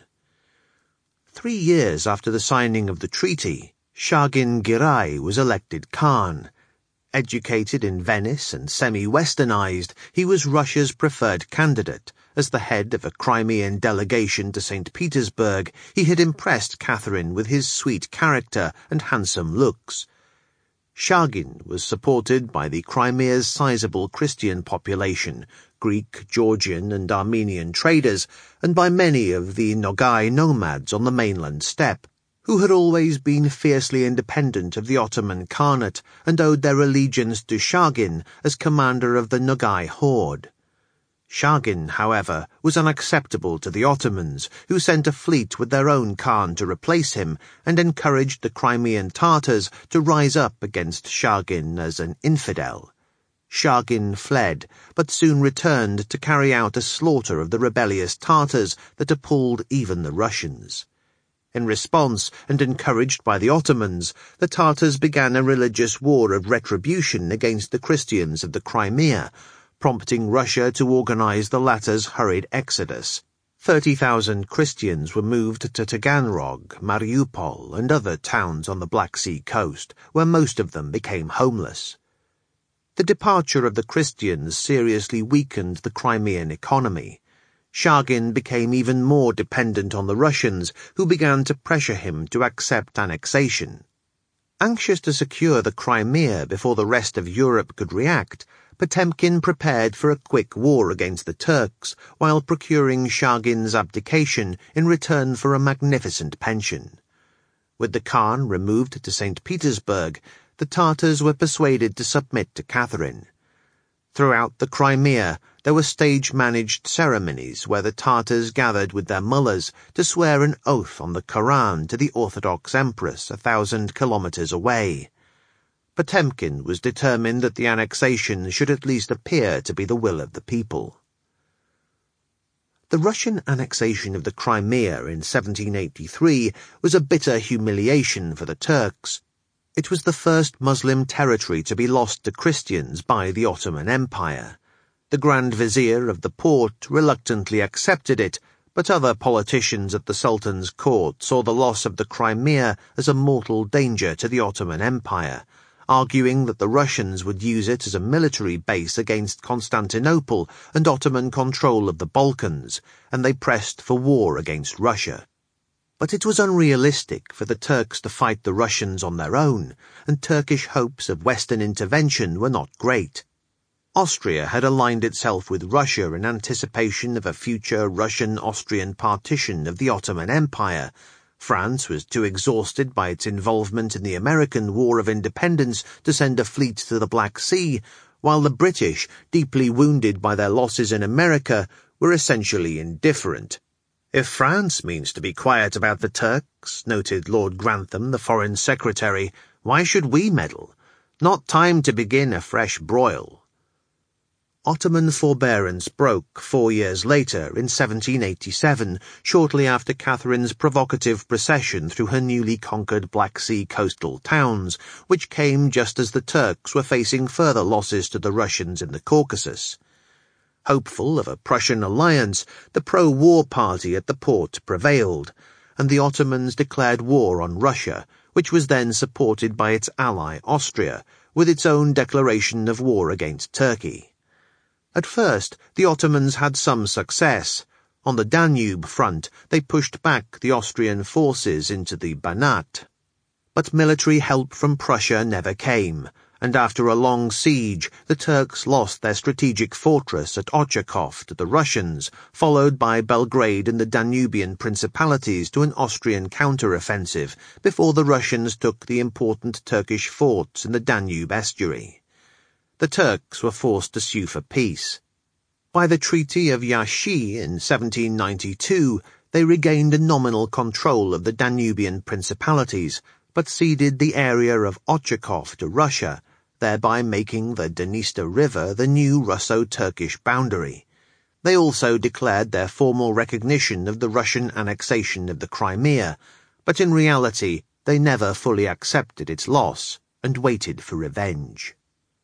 3 years after the signing of the treaty, Shagin Giray was elected Khan. Educated in Venice and semi-westernized, he was Russia's preferred candidate. As the head of a Crimean delegation to St. Petersburg, he had impressed Catherine with his sweet character and handsome looks. Shagin was supported by the Crimea's sizable Christian population, Greek, Georgian and Armenian traders, and by many of the Nogai nomads on the mainland steppe, who had always been fiercely independent of the Ottoman Khanate and owed their allegiance to Shagin as commander of the Nogai horde. Shagin, however, was unacceptable to the Ottomans, who sent a fleet with their own Khan to replace him and encouraged the Crimean Tatars to rise up against Shagin as an infidel. Shagin fled, but soon returned to carry out a slaughter of the rebellious Tatars that appalled even the Russians. In response, and encouraged by the Ottomans, the Tatars began a religious war of retribution against the Christians of the Crimea, prompting Russia to organize the latter's hurried exodus. 30,000 Christians were moved to Taganrog, Mariupol, and other towns on the Black Sea coast, where most of them became homeless. The departure of the Christians seriously weakened the Crimean economy. Shagin became even more dependent on the Russians, who began to pressure him to accept annexation. Anxious to secure the Crimea before the rest of Europe could react, Potemkin prepared for a quick war against the Turks while procuring Shagin's abdication in return for a magnificent pension. With the Khan removed to St. Petersburg, the Tatars were persuaded to submit to Catherine. Throughout the Crimea, there were stage-managed ceremonies where the Tatars gathered with their mullahs to swear an oath on the Koran to the Orthodox Empress 1,000 kilometers away. Potemkin was determined that the annexation should at least appear to be the will of the people. The Russian annexation of the Crimea in 1783 was a bitter humiliation for the Turks. It was the first Muslim territory to be lost to Christians by the Ottoman Empire. The Grand Vizier of the Porte reluctantly accepted it, but other politicians at the Sultan's court saw the loss of the Crimea as a mortal danger to the Ottoman Empire, arguing that the Russians would use it as a military base against Constantinople and Ottoman control of the Balkans, and they pressed for war against Russia. But it was unrealistic for the Turks to fight the Russians on their own, and Turkish hopes of Western intervention were not great. Austria had aligned itself with Russia in anticipation of a future Russian-Austrian partition of the Ottoman Empire. France was too exhausted by its involvement in the American War of Independence to send a fleet to the Black Sea, while the British, deeply wounded by their losses in America, were essentially indifferent. "If France means to be quiet about the Turks," noted Lord Grantham, the Foreign Secretary, "why should we meddle? Not time to begin a fresh broil." Ottoman forbearance broke 4 years later in 1787, shortly after Catherine's provocative procession through her newly conquered Black Sea coastal towns, which came just as the Turks were facing further losses to the Russians in the Caucasus. Hopeful of a Prussian alliance, the pro-war party at the Porte prevailed, and the Ottomans declared war on Russia, which was then supported by its ally Austria, with its own declaration of war against Turkey. At first, the Ottomans had some success. On the Danube front, they pushed back the Austrian forces into the Banat. But military help from Prussia never came, and after a long siege, the Turks lost their strategic fortress at Ochakov to the Russians, followed by Belgrade and the Danubian principalities to an Austrian counter-offensive, before the Russians took the important Turkish forts in the Danube estuary. The Turks were forced to sue for peace. By the Treaty of Yashi in 1792, they regained a nominal control of the Danubian principalities, but ceded the area of Ochakov to Russia, thereby making the Dniester River the new Russo-Turkish boundary. They also declared their formal recognition of the Russian annexation of the Crimea, but in reality they never fully accepted its loss and waited for revenge.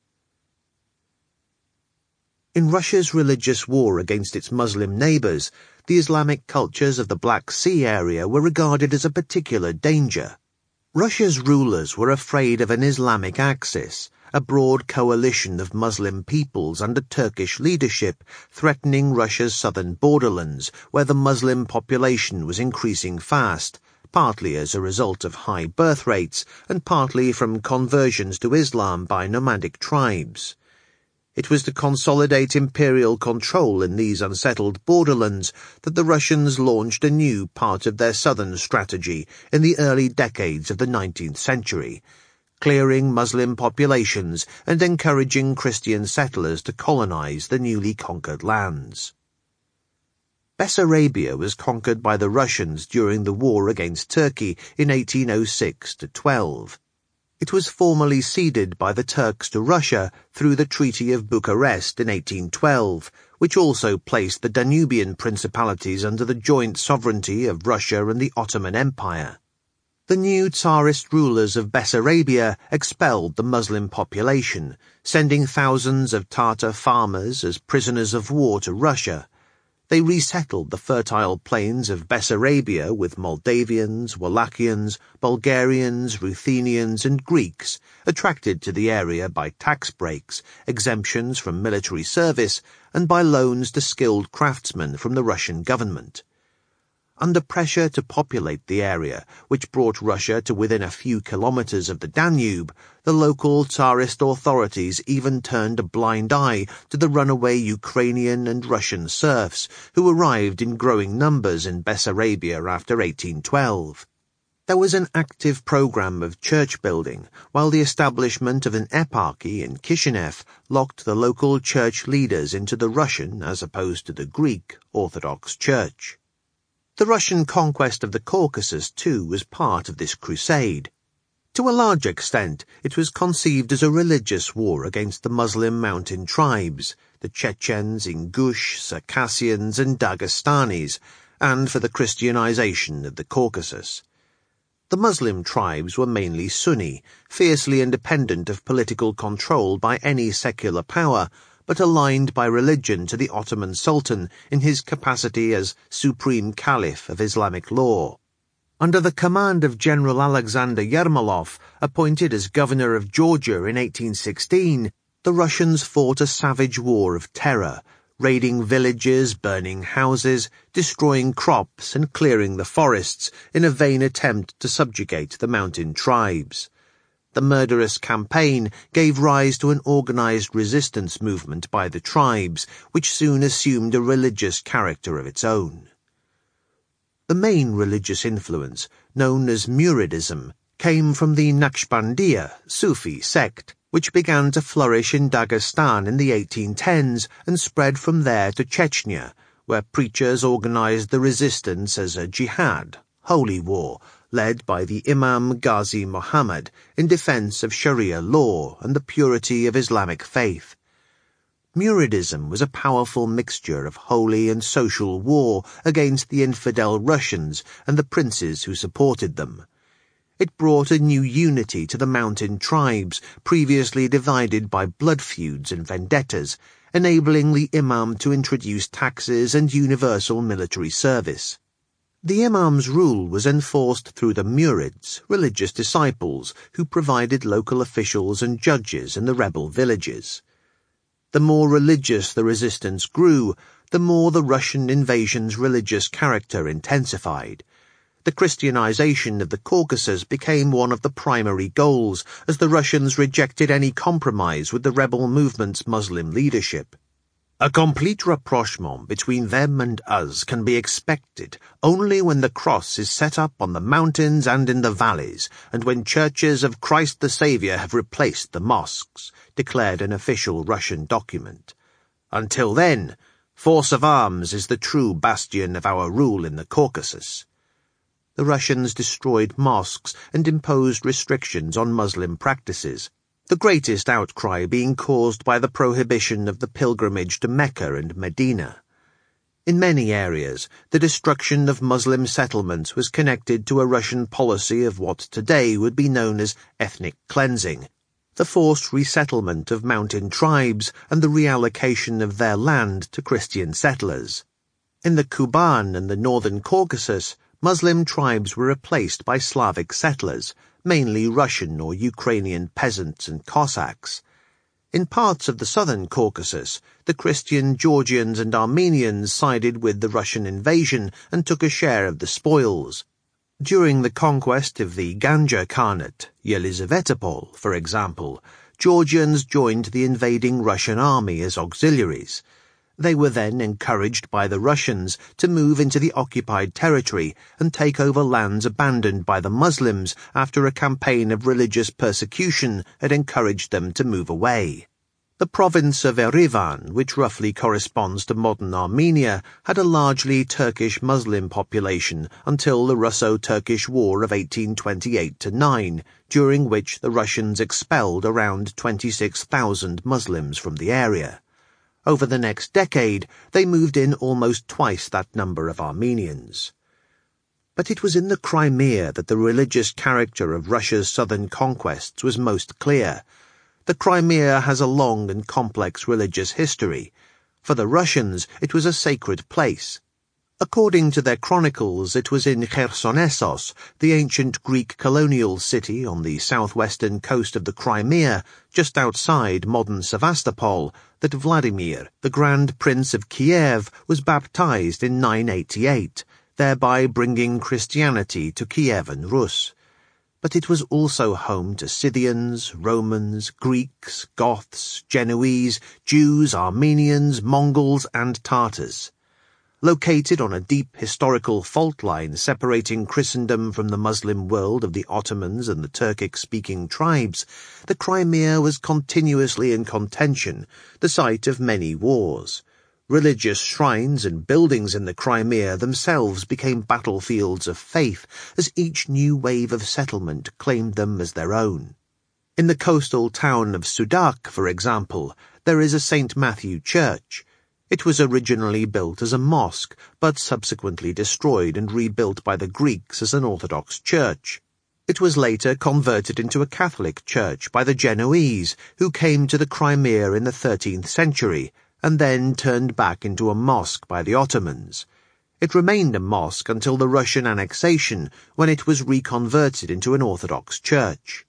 In Russia's religious war against its Muslim neighbours, the Islamic cultures of the Black Sea area were regarded as a particular danger. Russia's rulers were afraid of an Islamic Axis, a broad coalition of Muslim peoples under Turkish leadership, threatening Russia's southern borderlands, where the Muslim population was increasing fast, partly as a result of high birth rates and partly from conversions to Islam by nomadic tribes. It was to consolidate imperial control in these unsettled borderlands that the Russians launched a new part of their southern strategy in the early decades of the 19th century, clearing Muslim populations and encouraging Christian settlers to colonize the newly conquered lands. Bessarabia was conquered by the Russians during the war against Turkey in 1806-12. It was formally ceded by the Turks to Russia through the Treaty of Bucharest in 1812, which also placed the Danubian principalities under the joint sovereignty of Russia and the Ottoman Empire. The new Tsarist rulers of Bessarabia expelled the Muslim population, sending thousands of Tatar farmers as prisoners of war to Russia. They resettled the fertile plains of Bessarabia with Moldavians, Wallachians, Bulgarians, Ruthenians, and Greeks, attracted to the area by tax breaks, exemptions from military service, and by loans to skilled craftsmen from the Russian government. Under pressure to populate the area, which brought Russia to within a few kilometers of the Danube, the local Tsarist authorities even turned a blind eye to the runaway Ukrainian and Russian serfs who arrived in growing numbers in Bessarabia after 1812. There was an active program of church building, while the establishment of an eparchy in Kishinev locked the local church leaders into the Russian, as opposed to the Greek, Orthodox Church. The Russian conquest of the Caucasus, too, was part of this crusade. To a large extent, it was conceived as a religious war against the Muslim mountain tribes, the Chechens, Ingush, Circassians, and Dagestanis, and for the Christianization of the Caucasus. The Muslim tribes were mainly Sunni, fiercely independent of political control by any secular power, but aligned by religion to the Ottoman Sultan in his capacity as supreme caliph of Islamic law. Under the command of General Alexander Yermolov, appointed as governor of Georgia in 1816, the Russians fought a savage war of terror, raiding villages, burning houses, destroying crops, and clearing the forests in a vain attempt to subjugate the mountain tribes. The murderous campaign gave rise to an organized resistance movement by the tribes, which soon assumed a religious character of its own. The main religious influence, known as Muridism, came from the Naqshbandiya Sufi sect, which began to flourish in Dagestan in the 1810s and spread from there to Chechnya, where preachers organized the resistance as a jihad, holy war, led by the Imam Ghazi Muhammad in defense of Sharia law and the purity of Islamic faith. Muridism was a powerful mixture of holy and social war against the infidel Russians and the princes who supported them. It brought a new unity to the mountain tribes, previously divided by blood feuds and vendettas, enabling the Imam to introduce taxes and universal military service. The Imam's rule was enforced through the Murids, religious disciples, who provided local officials and judges in the rebel villages. The more religious the resistance grew, the more the Russian invasion's religious character intensified. The Christianization of the Caucasus became one of the primary goals, as the Russians rejected any compromise with the rebel movement's Muslim leadership. A complete rapprochement between them and us can be expected only when the cross is set up on the mountains and in the valleys, and when churches of Christ the Saviour have replaced the mosques, declared an official Russian document. Until then, force of arms is the true bastion of our rule in the Caucasus. The Russians destroyed mosques and imposed restrictions on Muslim practices, the greatest outcry being caused by the prohibition of the pilgrimage to Mecca and Medina. In many areas, the destruction of Muslim settlements was connected to a Russian policy of what today would be known as ethnic cleansing, the forced resettlement of mountain tribes and the reallocation of their land to Christian settlers. In the Kuban and the northern Caucasus, Muslim tribes were replaced by Slavic settlers, mainly Russian or Ukrainian peasants and Cossacks. In parts of the southern Caucasus, the Christian Georgians and Armenians sided with the Russian invasion and took a share of the spoils. During the conquest of the Ganja Khanate, Yelizavetapol, for example, Georgians joined the invading Russian army as auxiliaries. They were then encouraged by the Russians to move into the occupied territory and take over lands abandoned by the Muslims after a campaign of religious persecution had encouraged them to move away. The province of Erivan, which roughly corresponds to modern Armenia, had a largely Turkish Muslim population until the Russo-Turkish War of 1828-9, during which the Russians expelled around 26,000 Muslims from the area. Over the next decade, they moved in almost twice that number of Armenians. But it was in the Crimea that the religious character of Russia's southern conquests was most clear. The Crimea has a long and complex religious history. For the Russians, it was a sacred place. According to their chronicles, it was in Chersonesos, the ancient Greek colonial city on the southwestern coast of the Crimea, just outside modern Sevastopol, that Vladimir, the Grand Prince of Kiev, was baptized in 988, thereby bringing Christianity to Kievan Rus. But it was also home to Scythians, Romans, Greeks, Goths, Genoese, Jews, Armenians, Mongols, and Tartars. Located on a deep historical fault line separating Christendom from the Muslim world of the Ottomans and the Turkic-speaking tribes, the Crimea was continuously in contention, the site of many wars. Religious shrines and buildings in the Crimea themselves became battlefields of faith as each new wave of settlement claimed them as their own. In the coastal town of Sudak, for example, there is a St. Matthew Church. It was originally built as a mosque, but subsequently destroyed and rebuilt by the Greeks as an Orthodox church. It was later converted into a Catholic church by the Genoese, who came to the Crimea in the 13th century, and then turned back into a mosque by the Ottomans. It remained a mosque until the Russian annexation, when it was reconverted into an Orthodox church.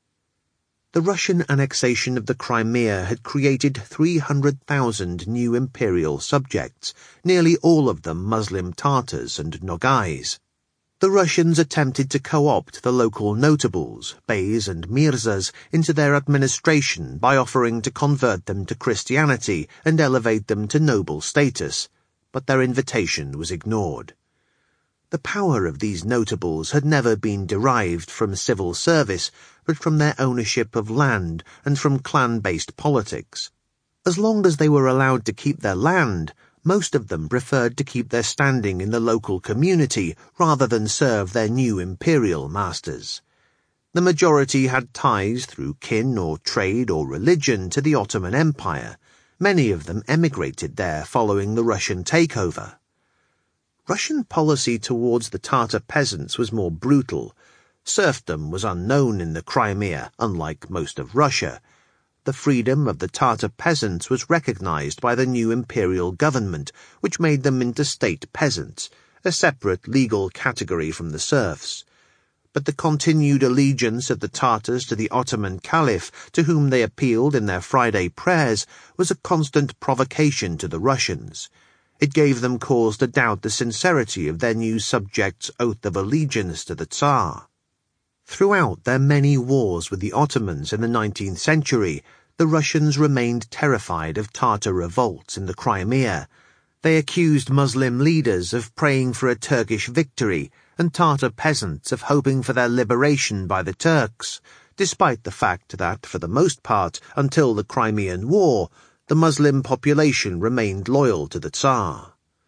The Russian annexation of the Crimea had created 300,000 new imperial subjects, nearly all of them Muslim Tartars and Nogais. The Russians attempted to co-opt the local notables, beys and mirzas, into their administration by offering to convert them to Christianity and elevate them to noble status, but their invitation was ignored. The power of these notables had never been derived from civil service, but from their ownership of land and from clan-based politics. As long as they were allowed to keep their land, most of them preferred to keep their standing in the local community rather than serve their new imperial masters. The majority had ties through kin or trade or religion to the Ottoman Empire. Many of them emigrated there following the Russian takeover. Russian policy towards the Tatar peasants was more brutal. Serfdom was unknown in the Crimea, unlike most of Russia. The freedom of the Tatar peasants was recognized by the new imperial government, which made them into state peasants, a separate legal category from the serfs. But the continued allegiance of the Tatars to the Ottoman Caliph, to whom they appealed in their Friday prayers, was a constant provocation to the Russians. It gave them cause to doubt the sincerity of their new subjects' oath of allegiance to the Tsar. Throughout their many wars with the Ottomans in the 19th century, the Russians remained terrified of Tatar revolts in the Crimea. They accused Muslim leaders of praying for a Turkish victory and Tatar peasants of hoping for their liberation by the Turks, despite the fact that, for the most part, until the Crimean War, the Muslim population remained loyal to the Tsar.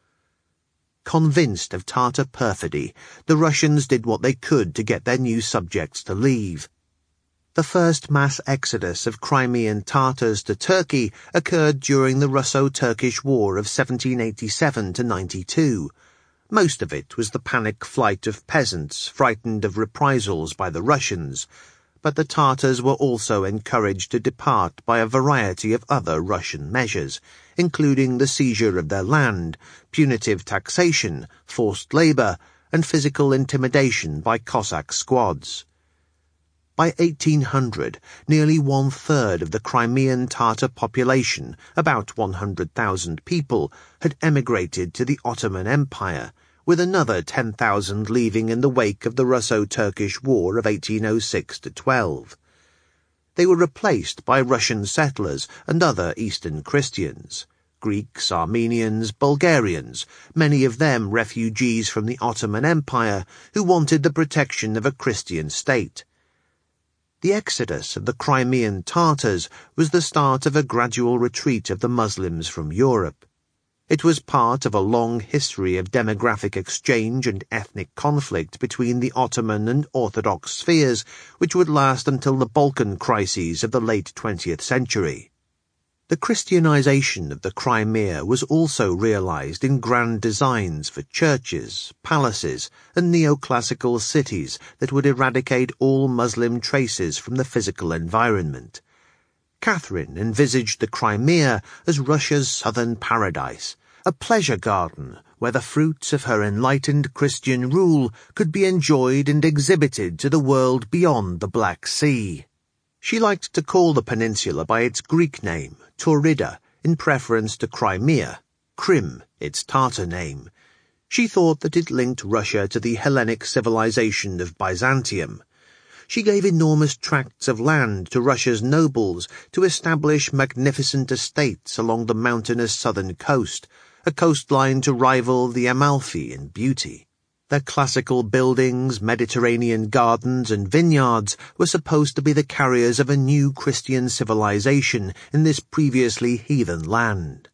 Convinced of Tatar perfidy, the Russians did what they could to get their new subjects to leave. The first mass exodus of Crimean Tatars to Turkey occurred during the Russo-Turkish War of 1787-92. Most of it was the panic flight of peasants frightened of reprisals by the Russians, but the Tatars were also encouraged to depart by a variety of other Russian measures, including the seizure of their land, punitive taxation, forced labor, and physical intimidation by Cossack squads. By 1800, nearly one-third of the Crimean Tatar population, about 100,000 people, had emigrated to the Ottoman Empire, with another 10,000 leaving in the wake of the Russo-Turkish War of 1806-12. They were replaced by Russian settlers and other Eastern Christians, Greeks, Armenians, Bulgarians, many of them refugees from the Ottoman Empire who wanted the protection of a Christian state. The exodus of the Crimean Tatars was the start of a gradual retreat of the Muslims from Europe. It was part of a long history of demographic exchange and ethnic conflict between the Ottoman and Orthodox spheres, which would last until the Balkan crises of the late 20th century. The Christianization of the Crimea was also realized in grand designs for churches, palaces, and neoclassical cities that would eradicate all Muslim traces from the physical environment. Catherine envisaged the Crimea as Russia's southern paradise, a pleasure garden where the fruits of her enlightened Christian rule could be enjoyed and exhibited to the world beyond the Black Sea. She liked to call the peninsula by its Greek name, Taurida, in preference to Crimea, Krim, its Tatar name. She thought that it linked Russia to the Hellenic civilization of Byzantium. She gave enormous tracts of land to Russia's nobles to establish magnificent estates along the mountainous southern coast, a coastline to rival the Amalfi in beauty. Their classical buildings, Mediterranean gardens, and vineyards were supposed to be the carriers of a new Christian civilization in this previously heathen land.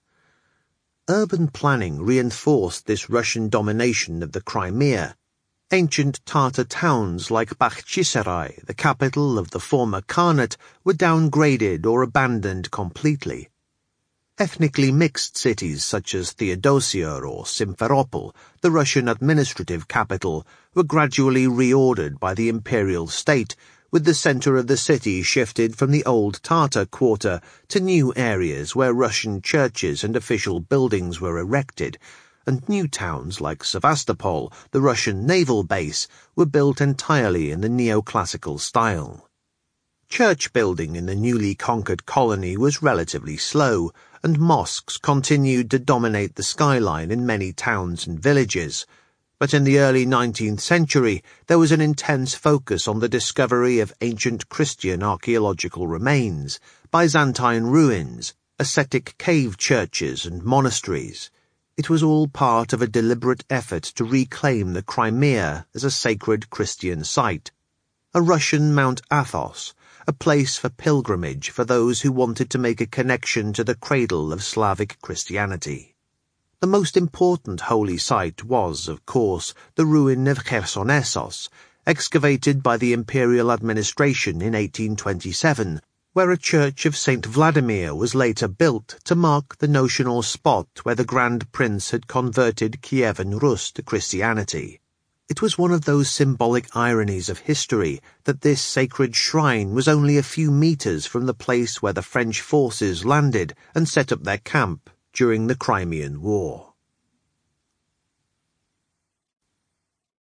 Urban planning reinforced this Russian domination of the Crimea. Ancient Tatar towns like Bakhchisarai, the capital of the former Khanate, were downgraded or abandoned completely. Ethnically mixed cities such as Theodosia or Simferopol, the Russian administrative capital, were gradually reordered by the imperial state, with the center of the city shifted from the old Tatar quarter to new areas where Russian churches and official buildings were erected, and new towns like Sevastopol, the Russian naval base, were built entirely in the neoclassical style. Church building in the newly conquered colony was relatively slow, and mosques continued to dominate the skyline in many towns and villages. But in the early 19th century, there was an intense focus on the discovery of ancient Christian archaeological remains, Byzantine ruins, ascetic cave churches and monasteries. It was all part of a deliberate effort to reclaim the Crimea as a sacred Christian site. A Russian Mount Athos, a place for pilgrimage for those who wanted to make a connection to the cradle of Slavic Christianity. The most important holy site was, of course, the ruin of Chersonesos, excavated by the imperial administration in 1827, where a church of St. Vladimir was later built to mark the notional spot where the Grand Prince had converted Kievan Rus to Christianity. It was one of those symbolic ironies of history that this sacred shrine was only a few meters from the place where the French forces landed and set up their camp during the Crimean War.